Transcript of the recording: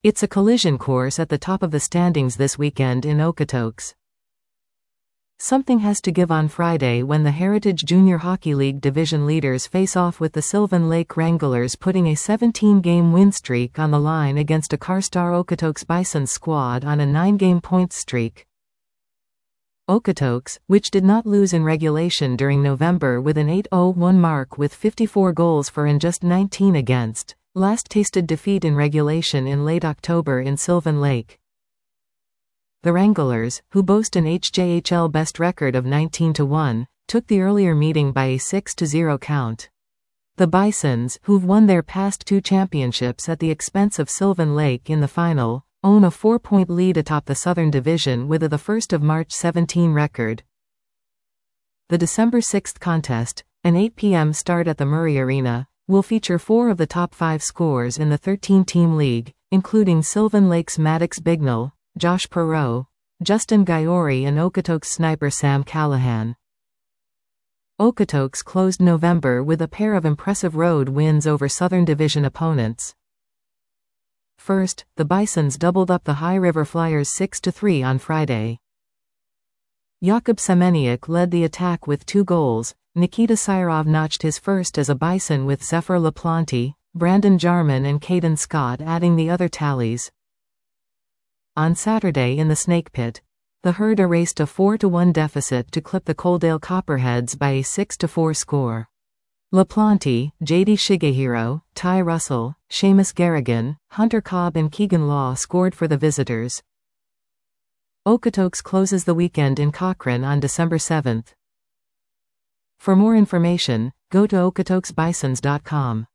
It's a collision course at the top of the standings this weekend in Okotoks. Something has to give on Friday when the Heritage Junior Hockey League division leaders face off with the Sylvan Lake Wranglers, putting a 17-game win streak on the line against a Carstar Okotoks Bison squad on a 9-game points streak. Okotoks, which did not lose in regulation during November with an 8-0-1 mark with 54 goals for and just 19 against, last tasted defeat in regulation in late October in Sylvan Lake. The Wranglers, who boast an HJHL best record of 19-1, took the earlier meeting by a 6-0 count. The Bisons, who've won their past 2 championships at the expense of Sylvan Lake in the final, own a 4-point lead atop the Southern Division with a 1 March 17 record. The December 6 contest, an 8 p.m. start at the Murray Arena, will feature 4 of the top 5 scorers in the 13-team league, including Sylvan Lake's Maddox Bignell, Josh Perreault, Justin Gaiori and Okotoks sniper Sam Callahan. Okotoks closed November with a pair of impressive road wins over Southern Division opponents. First, the Bisons doubled up the High River Flyers 6-3 on Friday. Jakub Semeniuk led the attack with 2 goals. Nikita Syrov notched his first as a Bison with Zephyr LaPlante, Brandon Jarman and Caden Scott adding the other tallies. On Saturday in the Snake Pit, the Herd erased a 4-1 deficit to clip the Coaldale Copperheads by a 6-4 score. LaPlante, J.D. Shigehiro, Ty Russell, Seamus Garrigan, Hunter Cobb and Keegan Law scored for the visitors. Okotoks closes the weekend in Cochrane on December 7. For more information, go to okotoksbisons.com.